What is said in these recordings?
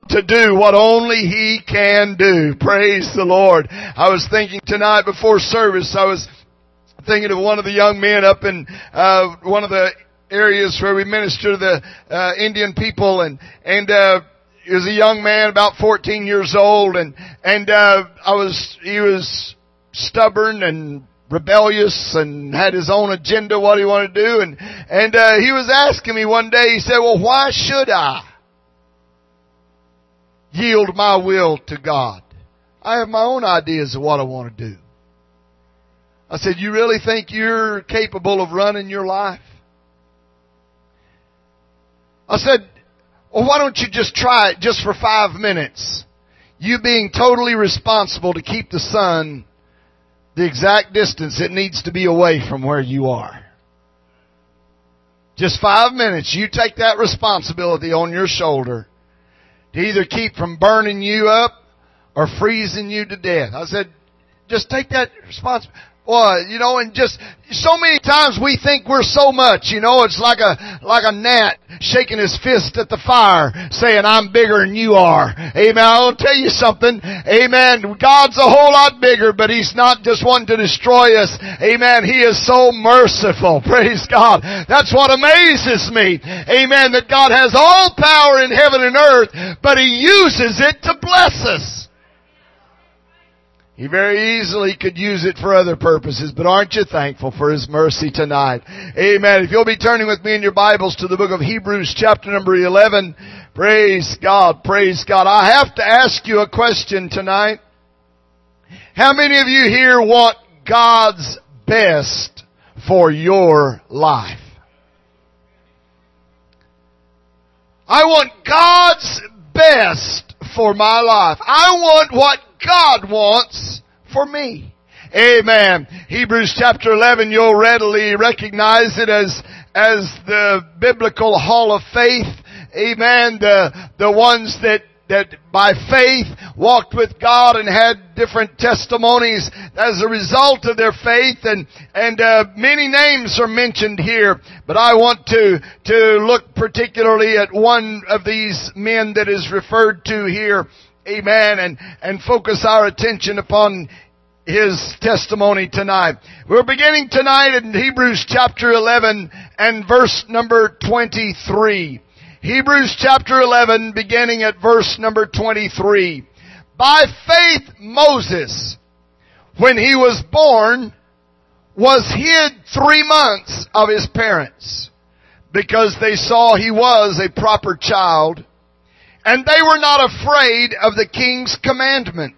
to do what only He can do. Praise the Lord. I was thinking tonight before service, I was thinking of one of the young men up in one of the areas where we minister to the Indian people, and he was a young man about 14 years old, and he was stubborn and rebellious and had his own agenda, what he wanted to do, and he was asking me one day, he said, well, why should I yield my will to God? I have my own ideas of what I want to do. I said, you really think you're capable of running your life? I said, well, why don't you just try it just for 5 minutes? You being totally responsible to keep the sun the exact distance it needs to be away from where you are. Just 5 minutes. You take that responsibility on your shoulder to either keep from burning you up or freezing you to death. I said, just take that responsibility. Boy, and just so many times we think we're so much, it's like a gnat shaking his fist at the fire saying, I'm bigger than you are. Amen. I'll tell you something. Amen. God's a whole lot bigger, but He's not just wanting to destroy us. Amen. He is so merciful. Praise God. That's what amazes me. Amen. That God has all power in heaven and earth, but He uses it to bless us. He very easily could use it for other purposes, but aren't you thankful for His mercy tonight? Amen. If you'll be turning with me in your Bibles to the book of Hebrews chapter number 11. Praise God, praise God. I have to ask you a question tonight. How many of you here want God's best for your life? I want God's best for my life. I want what God wants for me. Amen. Hebrews chapter 11, you'll readily recognize it as the biblical hall of faith. Amen. The ones that by faith walked with God and had different testimonies as a result of their faith, and many names are mentioned here, but I want to look particularly at one of these men that is referred to here. Amen. And focus our attention upon his testimony tonight. We're beginning tonight in Hebrews chapter 11 and verse number 23. Hebrews chapter 11 beginning at verse number 23. By faith Moses, when he was born, was hid 3 months of his parents, because they saw he was a proper child, and they were not afraid of the king's commandment.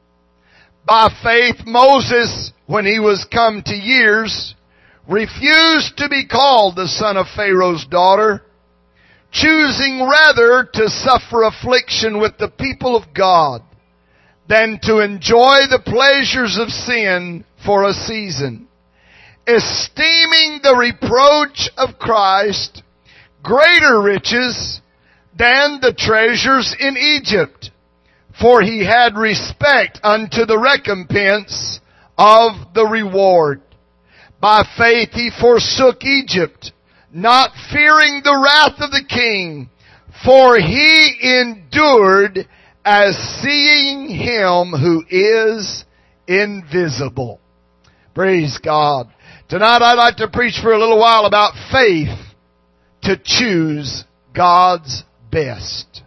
By faith Moses, when he was come to years, refused to be called the son of Pharaoh's daughter, choosing rather to suffer affliction with the people of God than to enjoy the pleasures of sin for a season, esteeming the reproach of Christ greater riches than the treasures in Egypt, for he had respect unto the recompense of the reward. By faith he forsook Egypt, not fearing the wrath of the king, for he endured as seeing him who is invisible. Praise God. Tonight I'd like to preach for a little while about faith to choose God's best.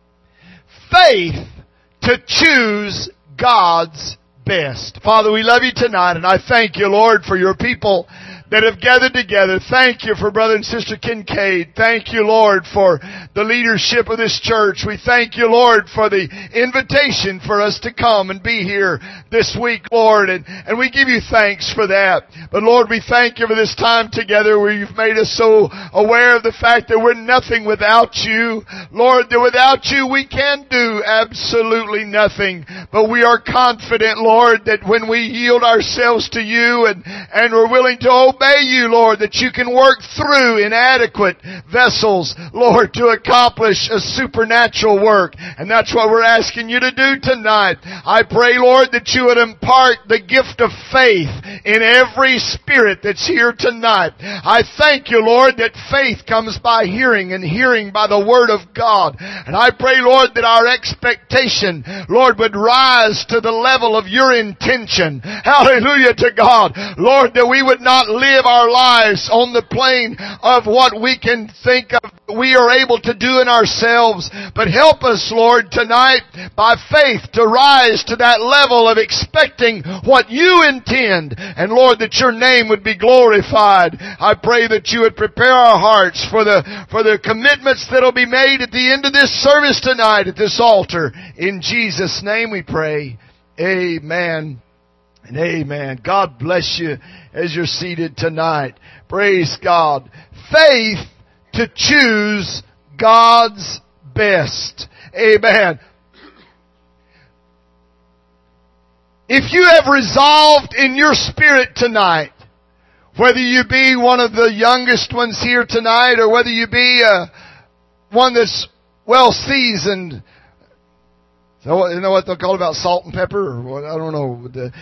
Faith to choose God's best. Father, we love you tonight, and I thank you, Lord, for your people that have gathered together. Thank you for Brother and Sister Kincaid. Thank you, Lord, for the leadership of this church. We thank you, Lord, for the invitation for us to come and be here this week, Lord, and we give you thanks for that. But Lord, we thank you for this time together where you've made us so aware of the fact that we're nothing without you. Lord, that without you we can do absolutely nothing. But we are confident, Lord, that when we yield ourselves to you and we're willing to obey obey You, Lord, that You can work through inadequate vessels, Lord, to accomplish a supernatural work. And that's what we're asking You to do tonight. I pray, Lord, that You would impart the gift of faith in every spirit that's here tonight. I thank You, Lord, that faith comes by hearing and hearing by the Word of God. And I pray, Lord, that our expectation, Lord, would rise to the level of Your intention. Hallelujah to God. Lord, that we would not live our lives on the plane of what we can think of we are able to do in ourselves, but help us, Lord, tonight by faith to rise to that level of expecting what You intend, and Lord, that Your name would be glorified. I pray that You would prepare our hearts for the commitments that will be made at the end of this service tonight at this altar. In Jesus' name we pray. Amen and amen. God bless you as you're seated tonight. Praise God. Faith to choose God's best. Amen. If you have resolved in your spirit tonight, whether you be one of the youngest ones here tonight or whether you be one that's well seasoned, so you know what they'll call about salt and pepper, or what? I don't know.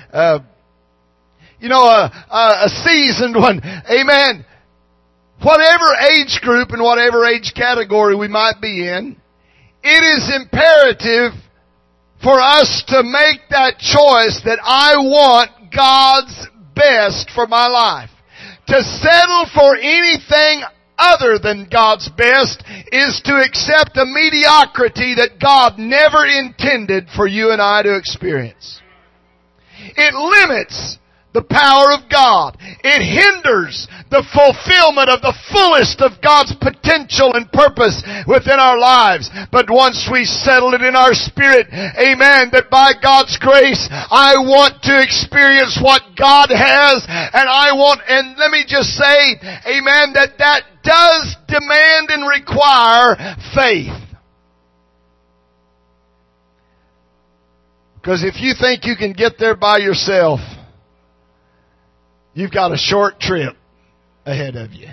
A seasoned one. Amen. Whatever age group and whatever age category we might be in, it is imperative for us to make that choice that I want God's best for my life. To settle for anything other than God's best is to accept a mediocrity that God never intended for you and I to experience. It limits the power of God. It hinders the fulfillment of the fullest of God's potential and purpose within our lives. But once we settle it in our spirit, amen, that by God's grace, I want to experience what God has, and let me just say, amen, that does demand and require faith. Because if you think you can get there by yourself, you've got a short trip ahead of you.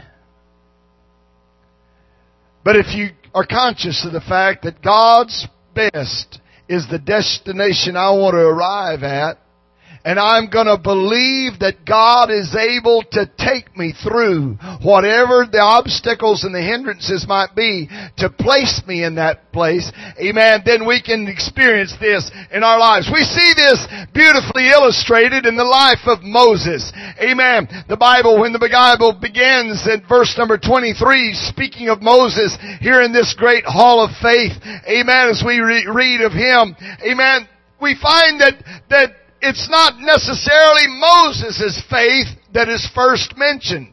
But if you are conscious of the fact that God's best is the destination I want to arrive at, and I'm going to believe that God is able to take me through whatever the obstacles and the hindrances might be to place me in that place, amen, then we can experience this in our lives. We see this beautifully illustrated in the life of Moses. Amen. The Bible, when the Bible begins at verse number 23, speaking of Moses here in this great hall of faith, amen, as we read of him, amen, we find that it's not necessarily Moses' faith that is first mentioned.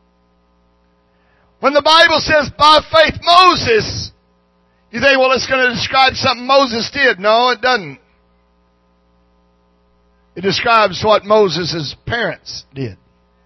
When the Bible says by faith Moses, you think, well, it's going to describe something Moses did. No, it doesn't. It describes what Moses' parents did.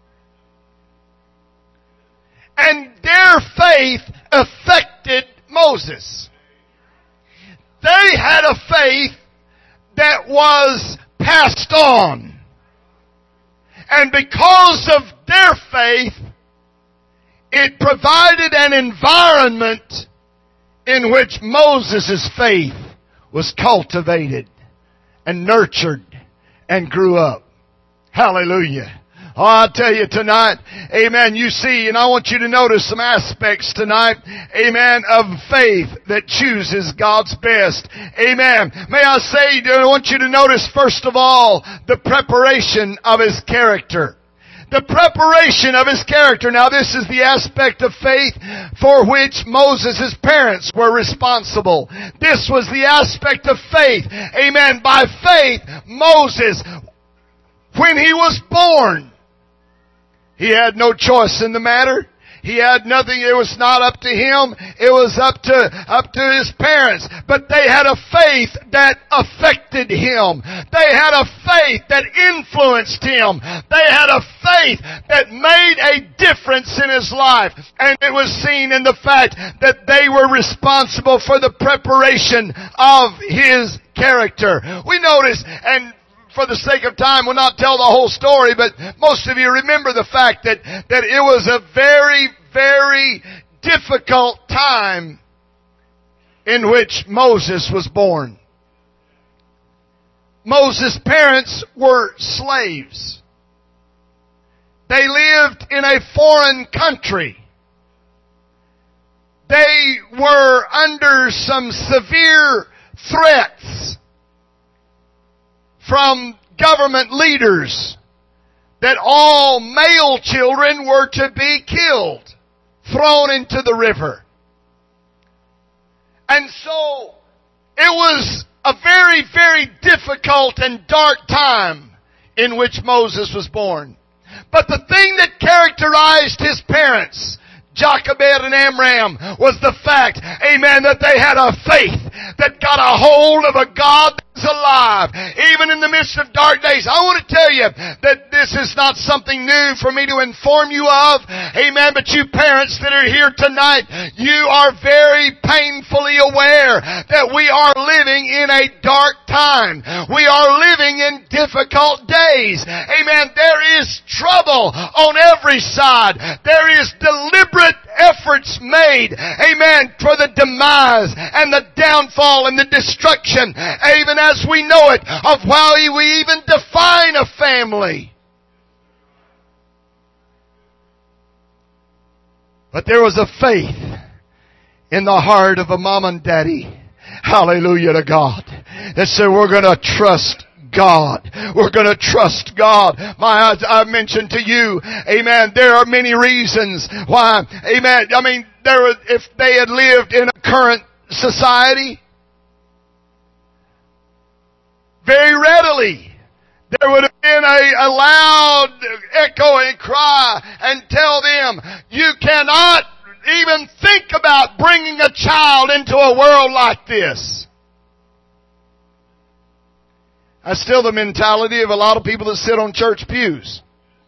And their faith affected Moses. They had a faith that was passed on. And because of their faith, it provided an environment in which Moses' faith was cultivated and nurtured and grew up. Hallelujah. Oh, I tell you tonight, amen, you see, and I want you to notice some aspects tonight, amen, of faith that chooses God's best. Amen. May I say, I want you to notice first of all, the preparation of his character. The preparation of his character. Now this is the aspect of faith for which Moses' parents were responsible. This was the aspect of faith. Amen. By faith, Moses, when he was born, he had no choice in the matter. He had nothing. It was not up to him. It was up to his parents. But they had a faith that affected him. They had a faith that influenced him. They had a faith that made a difference in his life. And it was seen in the fact that they were responsible for the preparation of his character. We notice, and for the sake of time, will not tell the whole story, but most of you remember the fact that it was a very, very difficult time in which Moses was born. Moses' parents were slaves. They lived in a foreign country. They were under some severe threats from government leaders that all male children were to be killed, thrown into the river. And so it was a very, very difficult and dark time in which Moses was born. But the thing that characterized his parents, Jochebed and Amram, was the fact, amen, that they had a faith that got a hold of a God that's alive, even in the midst of dark days. I want to tell you that this is not something new for me to inform you of, amen, but you parents that are here tonight, you are very painfully aware that we are living in a dark time. We are living in difficult days. Amen. There is trouble on every side. There is deliberate efforts made, amen, for the demise and the downfall and the destruction, even as we know it, of how we even define a family. But there was a faith in the heart of a mom and daddy, hallelujah to God, that said, we're going to trust God. We're going to trust God. I mentioned to you, amen, there are many reasons why, amen, I mean, if they had lived in a current society, very readily, there would have been a loud echo and cry and tell them, you cannot even think about bringing a child into a world like this. That's still the mentality of a lot of people that sit on church pews.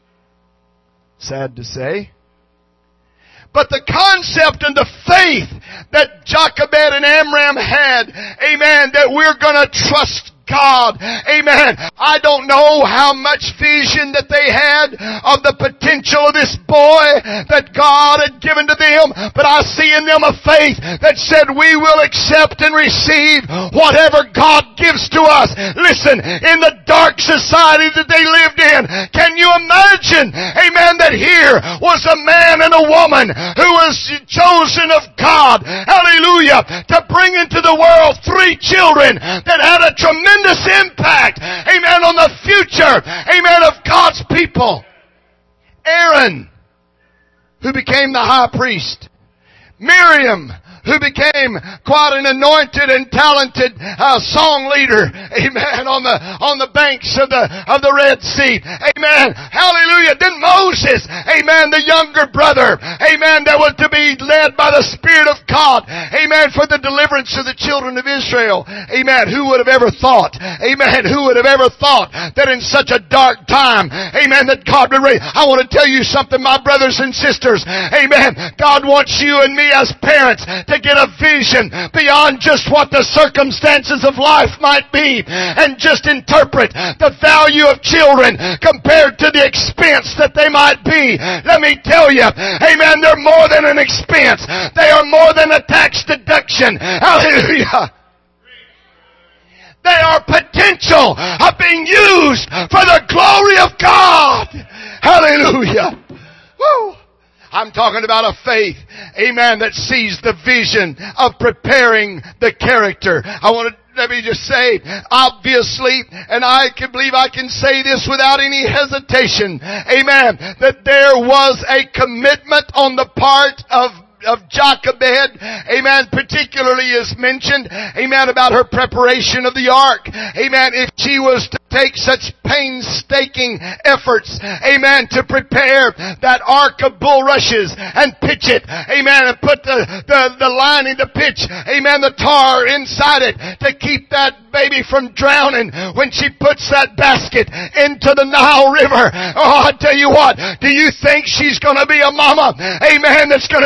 Sad to say. But the concept and the faith that Jochebed and Amram had, amen, that we're going to trust God. Amen. I don't know how much vision that they had of the potential of this boy that God had given to them, but I see in them a faith that said we will accept and receive whatever God gives to us. Listen, in the dark society that they lived in, can you imagine, amen, that here was a man and a woman who was chosen of God, hallelujah, to bring into the world 3 children that had a tremendous impact, amen, on the future, amen, of God's people. Aaron, who became the high priest. Miriam, who became quite an anointed and talented song leader, amen, on the banks of the Red Sea, amen, hallelujah. Then Moses, amen, the younger brother, amen, that was to be led by the Spirit of God, amen, for the deliverance of the children of Israel, amen. Who would have ever thought, amen, who would have ever thought that in such a dark time, amen, that God would raise. I want to tell you something, my brothers and sisters, amen, God wants you and me as parents to get a vision beyond just what the circumstances of life might be and just interpret the value of children compared to the expense that they might be. Let me tell you, amen, they're more than an expense. They are more than a tax deduction. Hallelujah. They are potential of being used for the glory of God. Hallelujah. Woo. I'm talking about a faith, amen, that sees the vision of preparing the character. Let me just say, obviously, and I can believe I can say this without any hesitation, amen, that there was a commitment on the part of Jochebed, amen, particularly is mentioned, amen, about her preparation of the ark, amen, if she was to take such painstaking efforts, amen, to prepare that ark of bulrushes and pitch it, amen, and put the lining, the pitch, amen, the tar inside it to keep that baby from drowning when she puts that basket into the Nile River. Oh, I tell you what, do you think she's going to be a mama, amen, that's going to say,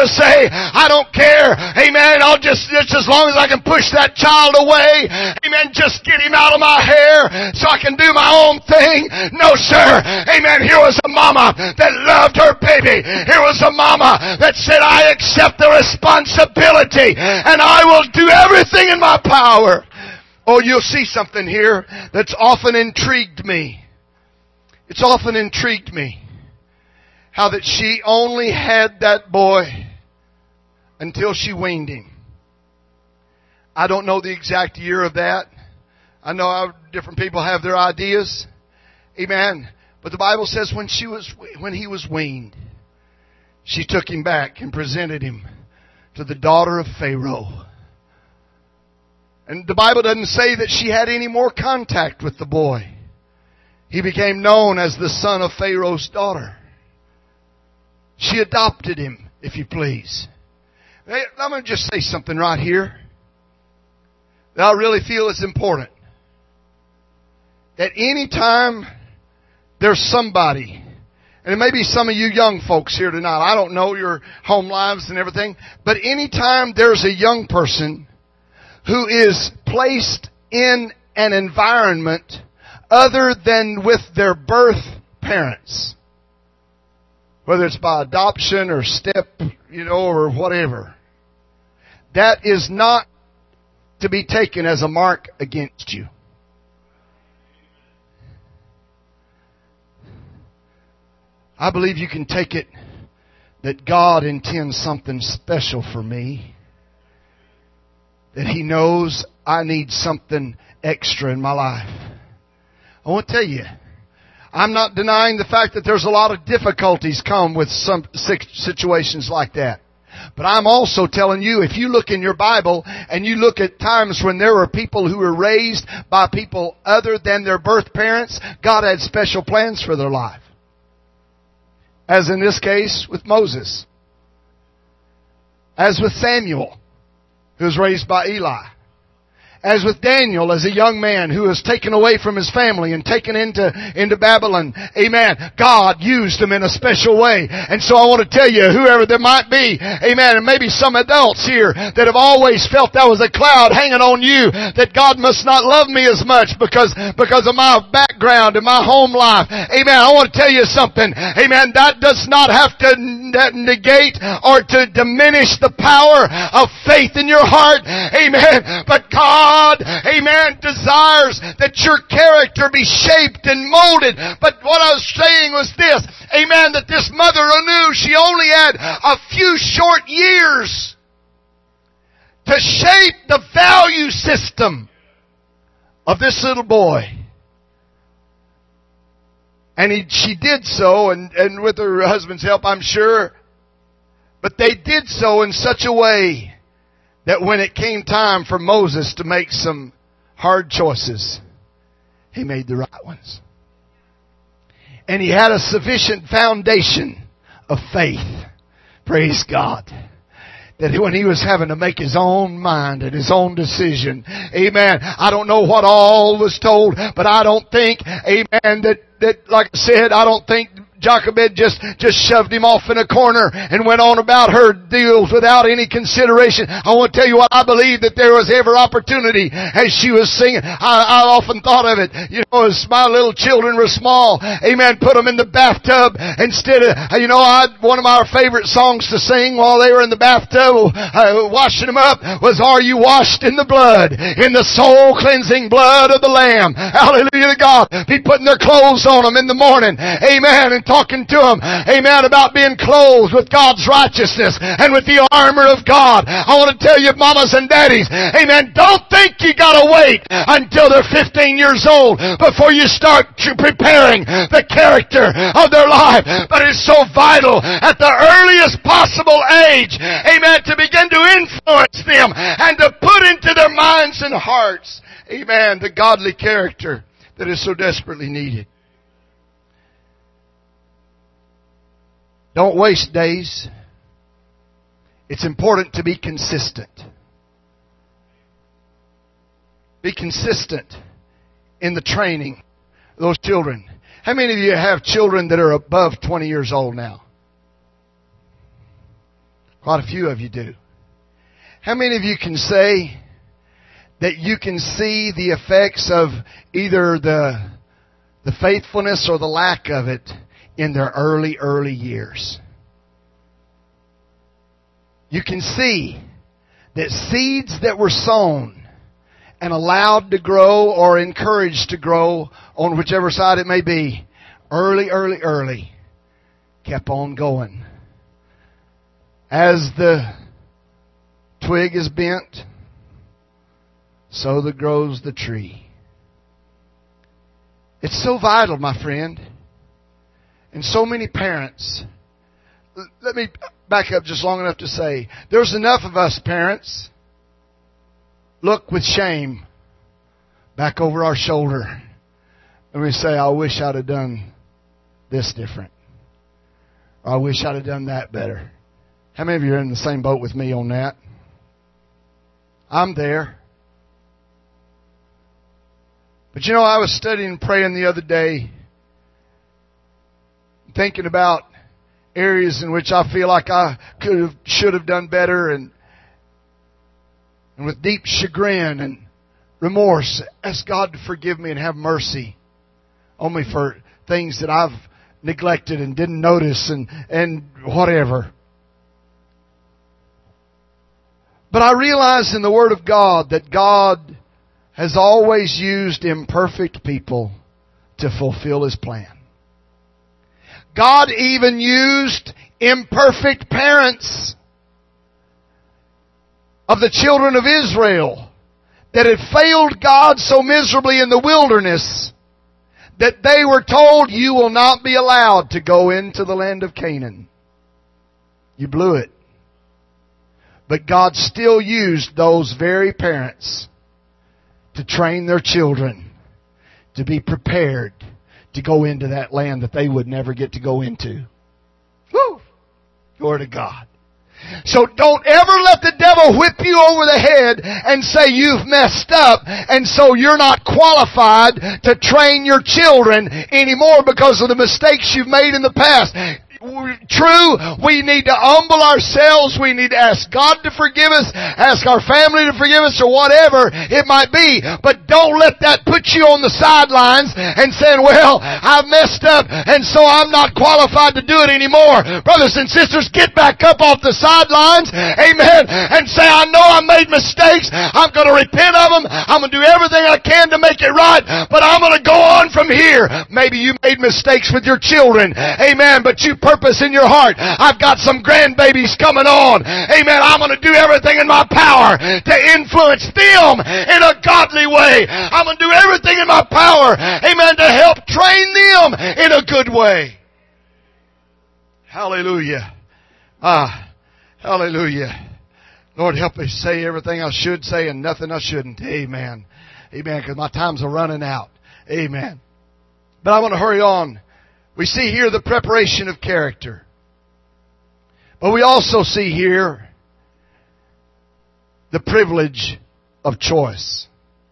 way. I don't care. Amen. I'll just as long as I can push that child away. Amen. Just get him out of my hair so I can do my own thing. No, sir. Amen. Here was a mama that loved her baby. Here was a mama that said, I accept the responsibility and I will do everything in my power. Oh, you'll see something here that's often intrigued me. It's often intrigued me how that she only had that boy until she weaned him. I don't know the exact year of that. I know how different people have their ideas. Amen. But the Bible says when he was weaned, she took him back and presented him to the daughter of Pharaoh. And the Bible doesn't say that she had any more contact with the boy. He became known as the son of Pharaoh's daughter. She adopted him, if you please. Hey, I'm going to just say something right here that I really feel is important. That any time there's somebody, and it may be some of you young folks here tonight, I don't know your home lives and everything, but any time there's a young person who is placed in an environment other than with their birth parents, whether it's by adoption or step, or whatever, that is not to be taken as a mark against you. I believe you can take it that God intends something special for me. That He knows I need something extra in my life. I want to tell you, I'm not denying the fact that there's a lot of difficulties come with some situations like that. But I'm also telling you, if you look in your Bible and you look at times when there were people who were raised by people other than their birth parents, God had special plans for their life. As in this case with Moses. As with Samuel, who was raised by Eli. As with Daniel, as a young man who was taken away from his family and taken into Babylon. Amen. God used him in a special way. And so I want to tell you, whoever there might be, amen, and maybe some adults here that have always felt that was a cloud hanging on you, that God must not love me as much because of my background and my home life. Amen. I want to tell you something. Amen. That does not have to negate or to diminish the power of faith in your heart. Amen. But God, amen, desires that your character be shaped and molded. But what I was saying was this, amen, that this mother knew she only had a few short years to shape the value system of this little boy. And she did so, and with her husband's help, I'm sure. But they did so in such a way that when it came time for Moses to make some hard choices, he made the right ones. And he had a sufficient foundation of faith. Praise God. That when he was having to make his own mind and his own decision. Amen. I don't know what all was told, but I don't think, amen, that like I said, I don't think Jochebed just shoved him off in a corner and went on about her deals without any consideration. I want to tell you what, I believe that there was every opportunity as she was singing. I often thought of it, as my little children were small, amen, put them in the bathtub instead of, one of my favorite songs to sing while they were in the bathtub, washing them up, was Are You Washed in the Blood, in the soul cleansing blood of the Lamb. Hallelujah to God. Be putting their clothes on them in the morning, amen, and talking to them, amen, about being clothed with God's righteousness and with the armor of God. I want to tell you, mamas and daddies, amen, don't think you gotta wait until they're 15 years old before you start preparing the character of their life. But it's so vital at the earliest possible age, amen, to begin to influence them and to put into their minds and hearts, amen, the godly character that is so desperately needed. Don't waste days. It's important to be consistent. Be consistent in the training of those children. How many of you have children that are above 20 years old now? Quite a few of you do. How many of you can say that you can see the effects of either the faithfulness or the lack of it in their early years? You can see that seeds that were sown and allowed to grow or encouraged to grow on whichever side it may be, early, kept on going. As the twig is bent, so grows the tree. It's so vital, my friend. And so many parents, let me back up just long enough to say, there's enough of us parents look with shame back over our shoulder and we say, I wish I'd have done this different. Or I wish I'd have done that better. How many of you are in the same boat with me on that? I'm there. But you know, I was studying and praying the other day, thinking about areas in which I feel like I should have done better, and with deep chagrin and remorse, ask God to forgive me and have mercy on me for things that I've neglected and didn't notice and whatever. But I realize in the Word of God that God has always used imperfect people to fulfill His plan. God even used imperfect parents of the children of Israel that had failed God so miserably in the wilderness that they were told, you will not be allowed to go into the land of Canaan. You blew it. But God still used those very parents to train their children to be prepared to go into that land that they would never get to go into. Woo! Glory to God. So don't ever let the devil whip you over the head and say you've messed up and so you're not qualified to train your children anymore because of the mistakes you've made in the past. True, we need to humble ourselves. We need to ask God to forgive us, ask our family to forgive us, or whatever it might be. But don't let that put you on the sidelines and saying, well, I've messed up and so I'm not qualified to do it anymore. Brothers and sisters, get back up off the sidelines, amen, and say, I know I made mistakes. I'm going to repent of them. I'm going to do everything I can to make it right, but I'm going to go on from here. Maybe you made mistakes with your children, amen, but you purpose in your heart, I've got some grandbabies coming on. Amen. I'm going to do everything in my power to influence them in a godly way. I'm going to do everything in my power, amen, to help train them in a good way. Hallelujah. Hallelujah. Lord, help me say everything I should say and nothing I shouldn't. Amen. Amen. Because my times are running out. Amen. But I want to hurry on. We see here the preparation of character. But we also see here the privilege of choice.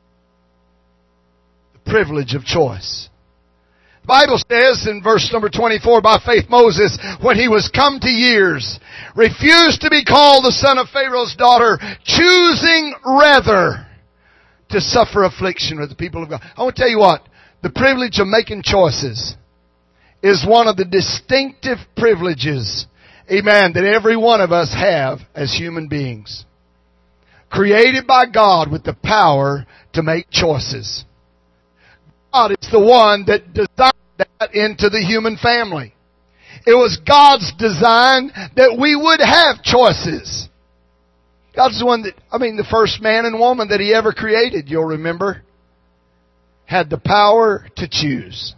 The privilege of choice. The Bible says in verse number 24, by faith Moses, when he was come to years, refused to be called the son of Pharaoh's daughter, choosing rather to suffer affliction with the people of God. I want to tell you what, the privilege of making choices is one of the distinctive privileges, amen, that every one of us have as human beings. Created by God with the power to make choices. God is the one that designed that into the human family. It was God's design that we would have choices. God's the one that, the first man and woman that He ever created, you'll remember, had the power to choose.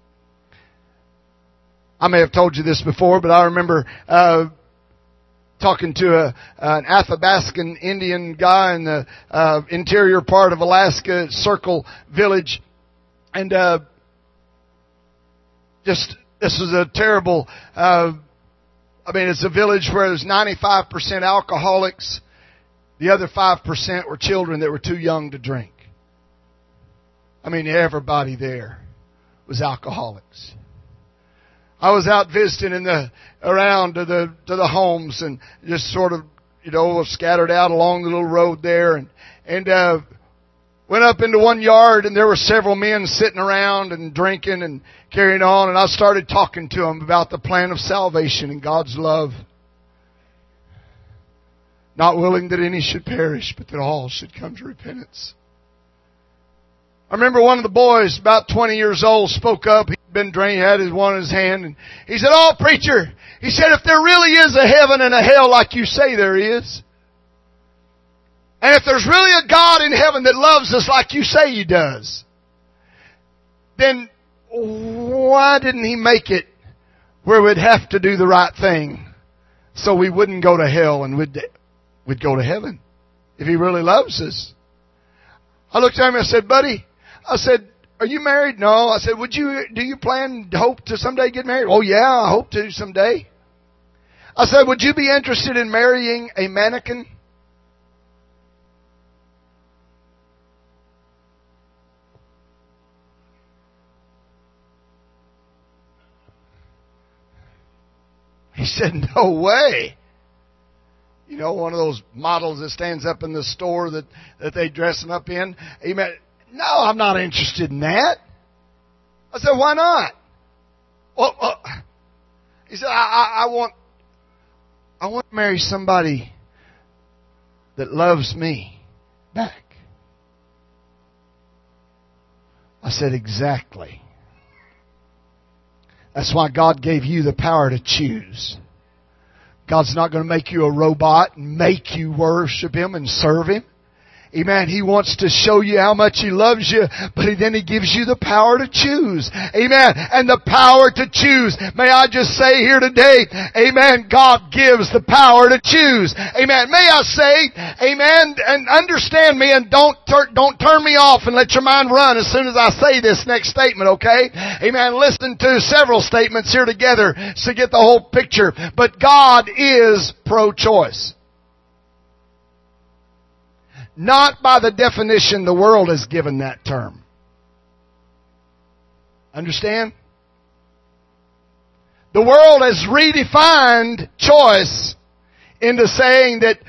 I may have told you this before, but I remember talking to an Athabascan Indian guy in the interior part of Alaska, Circle Village. And this was a terrible, it's a village where there's 95% alcoholics. The other 5% were children that were too young to drink. Everybody there was alcoholics. I was out visiting around to the homes and just sort of, scattered out along the little road there and went up into one yard and there were several men sitting around and drinking and carrying on, and I started talking to them about the plan of salvation and God's love. Not willing that any should perish, but that all should come to repentance. I remember one of the boys, about 20 years old, spoke up. He'd been drinking, had his one in his hand, and he said, "Oh, preacher," he said, "if there really is a heaven and a hell like you say there is, and if there's really a God in heaven that loves us like you say He does, then why didn't He make it where we'd have to do the right thing so we wouldn't go to hell and we'd go to heaven if He really loves us?" I looked at him and I said, "Buddy," I said, "are you married?" "No." I said, do you hope to someday get married?" "Oh yeah, I hope to someday." I said, "Would you be interested in marrying a mannequin?" He said, "No way." One of those models that stands up in the store that they dress them up in. Amen. "No, I'm not interested in that." I said, "Why not?" Well, he said, I want to marry somebody that loves me back." I said, "Exactly. That's why God gave you the power to choose. God's not going to make you a robot and make you worship Him and serve Him. Amen. He wants to show you how much He loves you, but then He gives you the power to choose. Amen. And the power to choose. May I just say here today, amen, God gives the power to choose. Amen. May I say, amen, and understand me and don't turn me off and let your mind run as soon as I say this next statement, okay? Amen. Listen to several statements here together to get the whole picture. But God is pro-choice. Not by the definition the world has given that term. Understand? The world has redefined choice into saying that,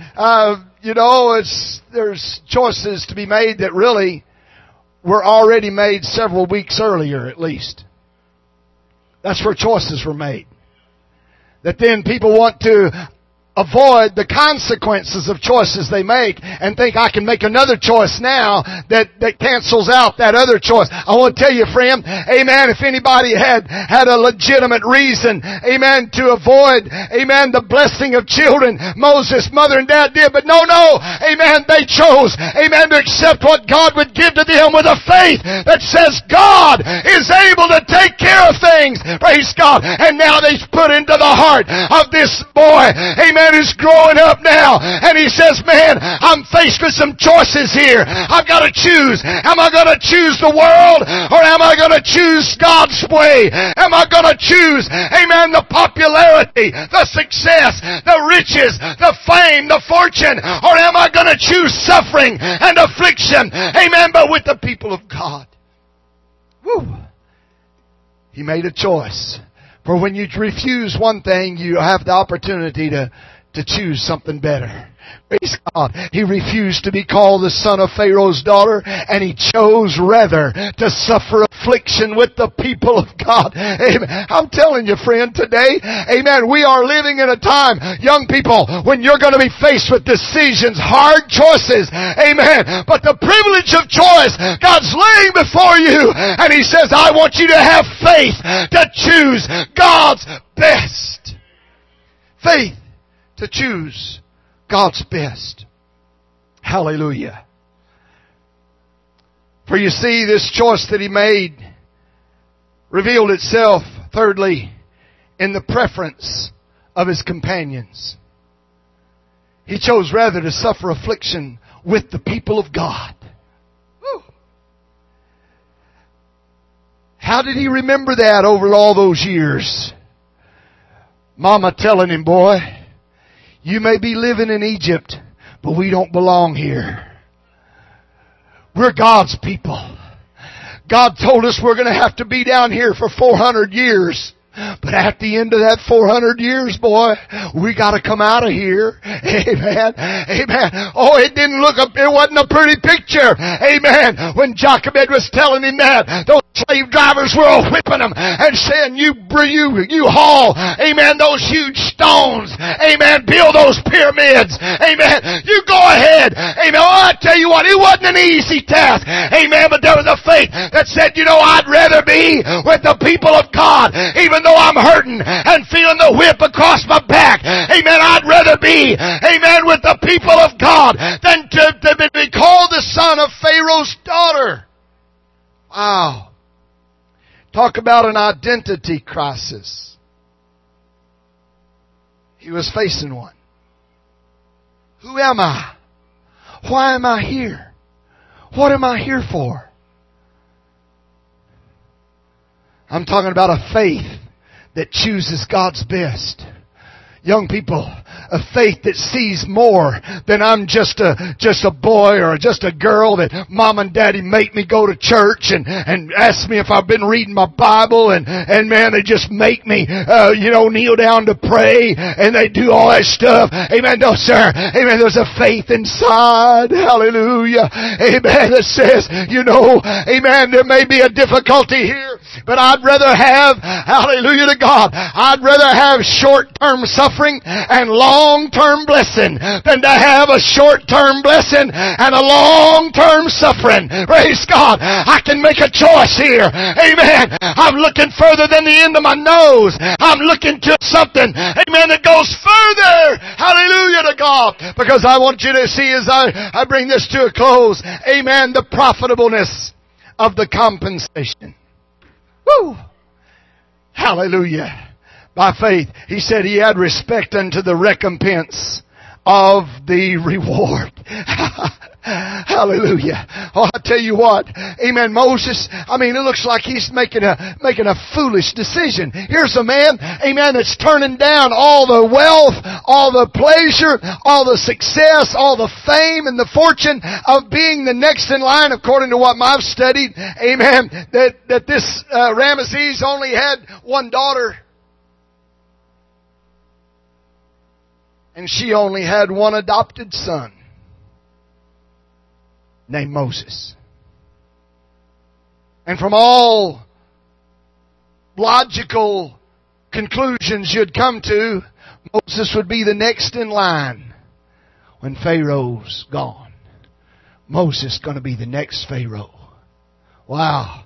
there's choices to be made that really were already made several weeks earlier at least. That's where choices were made. That then people want to avoid the consequences of choices they make and think I can make another choice now that cancels out that other choice. I want to tell you, friend, amen, if anybody had a legitimate reason, amen, to avoid, amen, the blessing of children, Moses' mother and dad did, but no, amen, they chose, amen, to accept what God would give to them with a faith that says God is able to take care of things. Praise God. And now they've put into the heart of this boy, amen, who's growing up now, and he says, "Man, I'm faced with some choices here. I've got to choose. Am I going to choose the world, or am I going to choose God's way? Am I going to choose, amen, the popularity, the success, the riches, the fame, the fortune, or am I going to choose suffering and affliction, amen, but with the people of God?" Woo! He made a choice. For when you refuse one thing, you have the opportunity to choose something better. Praise God. He refused to be called the son of Pharaoh's daughter, and he chose rather to suffer affliction with the people of God. Amen. I'm telling you, friend, today, amen, we are living in a time, young people, when you're going to be faced with decisions, hard choices. Amen. But the privilege of choice, God's laying before you, and He says, I want you to have faith to choose God's best. Faith to choose God's best. Hallelujah. For you see, this choice that He made revealed itself, thirdly, in the preference of His companions. He chose rather to suffer affliction with the people of God. Woo. How did He remember that over all those years? Mama telling him, "Boy, you may be living in Egypt, but we don't belong here. We're God's people. God told us we're going to have to be down here for 400 years. But But at the end of that 400 years, boy, we got to come out of here. Amen. Amen. Oh, it wasn't a pretty picture. Amen. When Jochebed was telling him that, those slave drivers were all whipping him and saying, you haul, amen, those huge stones. Amen. Build those pyramids. Amen. You go ahead. Amen. Oh, I tell you what, it wasn't an easy task. Amen. But there was a faith that said, I'd rather be with the people of God, even though I'm hurting and feeling the whip across my back. Amen. I'd rather be, amen, with the people of God than to be called the son of Pharaoh's daughter. Wow. Talk about an identity crisis. He was facing one. Who am I? Why am I here? What am I here for? I'm talking about a faith that chooses God's best. Young people, a faith that sees more than I'm just a boy or just a girl that mom and daddy make me go to church and ask me if I've been reading my Bible and man, they just make me, kneel down to pray and they do all that stuff. Amen. No, sir. Amen. There's a faith inside. Hallelujah. Amen. That says, amen, there may be a difficulty here, but I'd rather have, hallelujah to God, I'd rather have short-term suffering and long-term blessing than to have a short-term blessing and a long-term suffering. Praise God. I can make a choice here. Amen. I'm looking further than the end of my nose. I'm looking to something, amen, that goes further. Hallelujah to God. Because I want you to see as I bring this to a close, amen, the profitableness of the compensation. Woo! Hallelujah. By faith, he said he had respect unto the recompense of the reward. Hallelujah. Oh, I tell you what. Amen. Moses, it looks like he's making a foolish decision. Here's a man, amen, that's turning down all the wealth, all the pleasure, all the success, all the fame and the fortune of being the next in line, according to what I've studied. Amen. That this Ramesses only had one daughter. And she only had one adopted son named Moses. And from all logical conclusions you'd come to, Moses would be the next in line when Pharaoh's gone. Moses is going to be the next Pharaoh. Wow.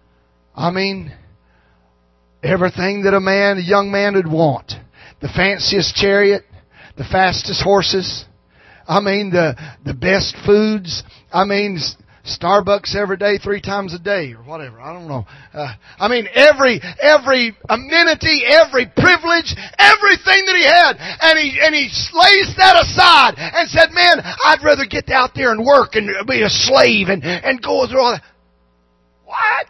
Everything that a young man would want. The fanciest chariot. The fastest horses. The best foods. Starbucks every day, 3 times a day, or whatever. I don't know. Every amenity, every privilege, everything that he had, and he lays that aside and said, "Man, I'd rather get out there and work and be a slave and go through all that." What?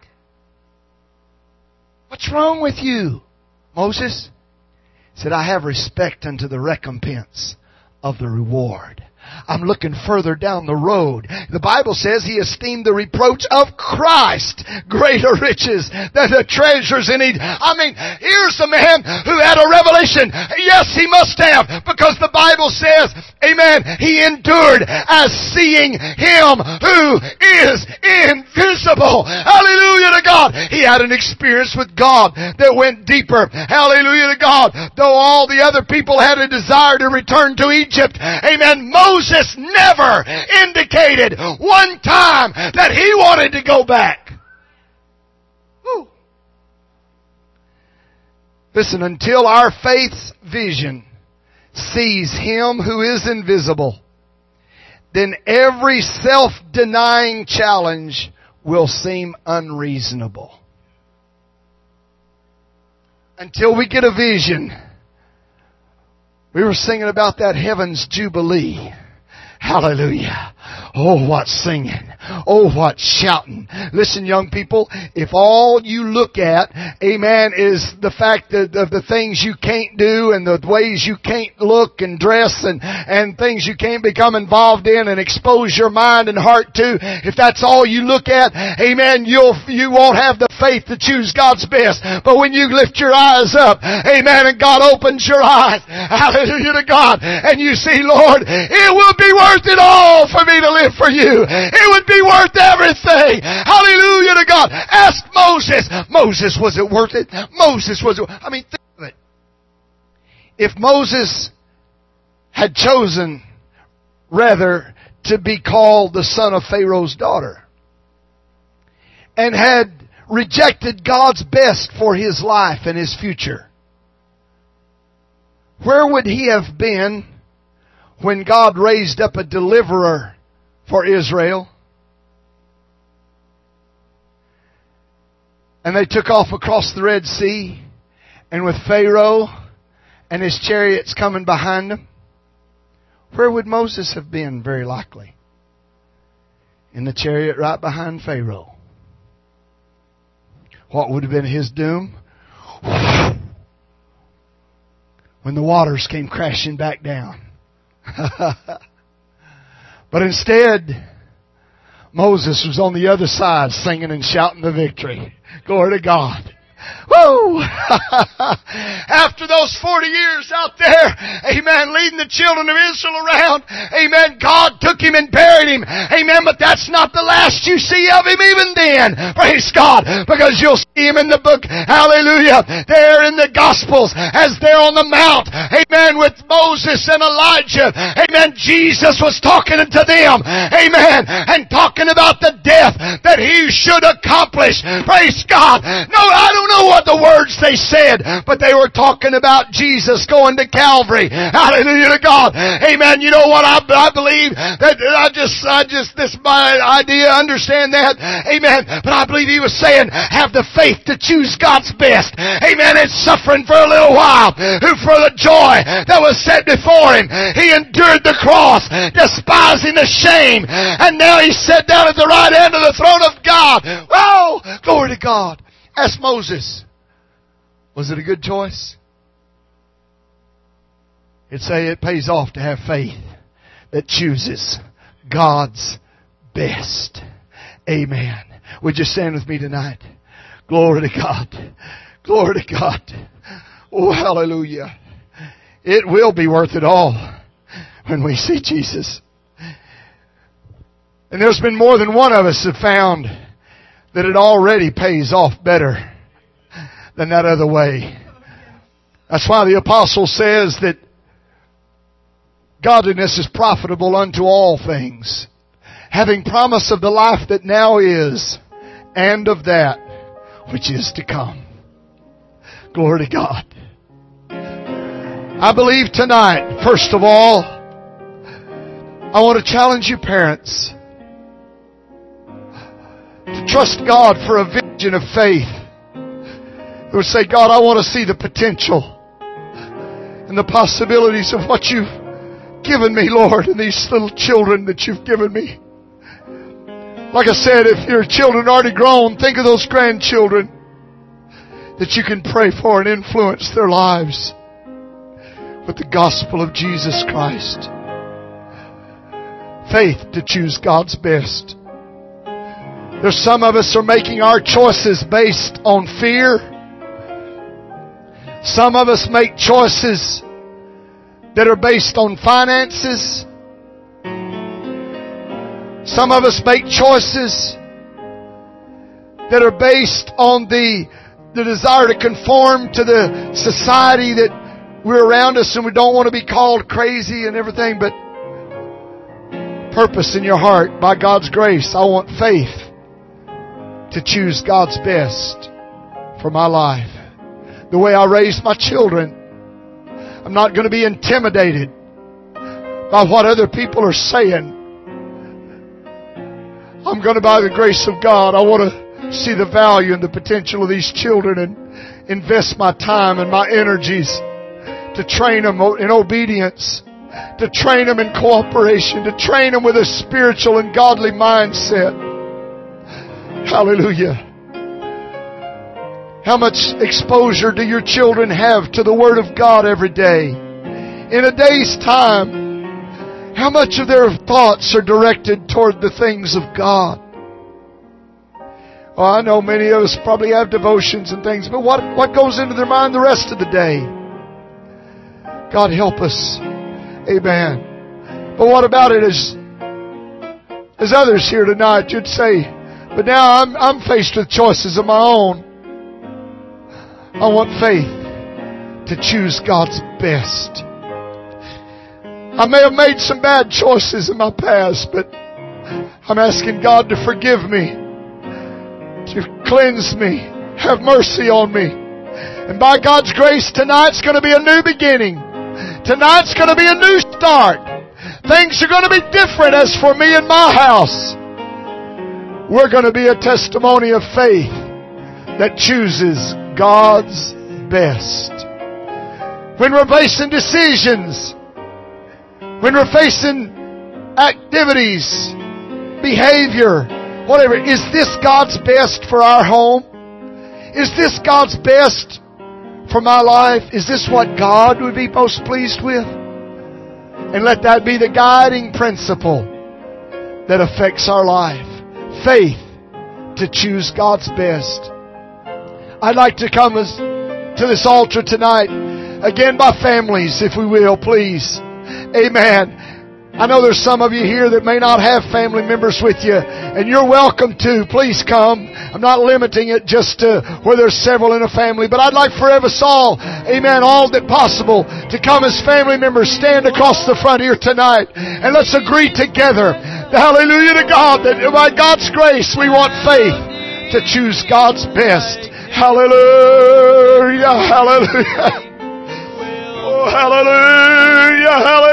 What's wrong with you, Moses? He said, "I have respect unto the recompense of the reward." I'm looking further down the road. The Bible says he esteemed the reproach of Christ greater riches than the treasures in Egypt. Here's a man who had a revelation. Yes, he must have, because the Bible says, amen, he endured as seeing him who is invisible. Hallelujah to God. He had an experience with God that went deeper. Hallelujah to God. Though all the other people had a desire to return to Egypt, amen, Moses never indicated one time that he wanted to go back. Woo. Listen, until our faith's vision sees him who is invisible, then every self-denying challenge will seem unreasonable. Until we get a vision. We were singing about that heaven's jubilee. Hallelujah. Oh, what singing. Oh, what shouting. Listen, young people, if all you look at, amen, is the fact that of the things you can't do and the ways you can't look and dress and things you can't become involved in and expose your mind and heart to, if that's all you look at, amen, you won't have the faith to choose God's best. But when you lift your eyes up, amen, and God opens your eyes, hallelujah to God, and you see, Lord, it will be worth it all for me to live for you. It would be worth everything. Hallelujah to God. Ask Moses. Moses, was it worth it? Moses, was it? I mean, think of it. If Moses had chosen rather to be called the son of Pharaoh's daughter and had rejected God's best for his life and his future, where would he have been when God raised up a deliverer for Israel? And they took off across the Red Sea, and with Pharaoh and his chariots coming behind them, where would Moses have been? Very likely in the chariot right behind Pharaoh. What would have been his doom? When the waters came crashing back down. But instead, Moses was on the other side singing and shouting the victory. Glory to God. Woo! After those 40 years out there, amen, leading the children of Israel around, amen, God took him and buried him, amen, but that's not the last you see of him even then, praise God, because you'll see him in the book, hallelujah, there in the Gospels, as they're on the mount, amen, with Moses and Elijah, amen, Jesus was talking to them, amen, and talking about the death that he should accomplish, praise God. No, I don't know what the words they said, but they were talking about Jesus going to Calvary. Hallelujah to God. Amen. You know what? I believe that this my idea, understand that. Amen. But I believe he was saying, have the faith to choose God's best. Amen. And suffering for a little while, who for the joy that was set before him, he endured the cross, despising the shame, and now he's sat down at the right hand of the throne of God. Oh, glory to God. Ask Moses, was it a good choice? It'd say it pays off to have faith that chooses God's best. Amen. Would you stand with me tonight? Glory to God. Glory to God. Oh, hallelujah. It will be worth it all when we see Jesus. And there's been more than one of us that found that it already pays off better than that other way. That's why the apostle says that godliness is profitable unto all things, having promise of the life that now is, and of that which is to come. Glory to God. I believe tonight, first of all, I want to challenge you parents to trust God for a vision of faith. It would say, God, I want to see the potential and the possibilities of what you've given me, Lord, and these little children that you've given me. Like I said, if your children are already grown, think of those grandchildren that you can pray for and influence their lives with the gospel of Jesus Christ. Faith to choose God's best. There's some of us are making our choices based on fear. Some of us make choices that are based on finances. Some of us make choices that are based on the desire to conform to the society that we're around us, and we don't want to be called crazy and everything, but purpose in your heart by God's grace. I want faith to choose God's best for my life. The way I raise my children, I'm not going to be intimidated by what other people are saying. I'm going to, by the grace of God, I want to see the value and the potential of these children and invest my time and my energies to train them in obedience to train them in cooperation, to train them with a spiritual and godly mindset. Hallelujah. How much exposure do your children have to the Word of God every day? In a day's time, how much of their thoughts are directed toward the things of God? Oh, I know many of us probably have devotions and things, but what goes into their mind the rest of the day? God help us. Amen. But what about it as others here tonight, you'd say, but now I'm faced with choices of my own. I want faith to choose God's best. I may have made some bad choices in my past, but I'm asking God to forgive me, to cleanse me, have mercy on me. And by God's grace, tonight's going to be a new beginning. Tonight's going to be a new start. Things are going to be different as for me and my house. We're going to be a testimony of faith that chooses God's best. When we're facing decisions, when we're facing activities, behavior, whatever, is this God's best for our home? Is this God's best for my life? Is this what God would be most pleased with? And let that be the guiding principle that affects our life. Faith to choose God's best. I'd like to come to this altar tonight, again by families, if we will, please. Amen. I know there's some of you here that may not have family members with you, and you're welcome to. Please come. I'm not limiting it just to where there's several in a family, but I'd like for us all, amen, all that possible, to come as family members, stand across the front here tonight, and let's agree together, hallelujah to God, that by God's grace we want faith to choose God's best. Hallelujah, hallelujah. Oh, hallelujah, hallelujah.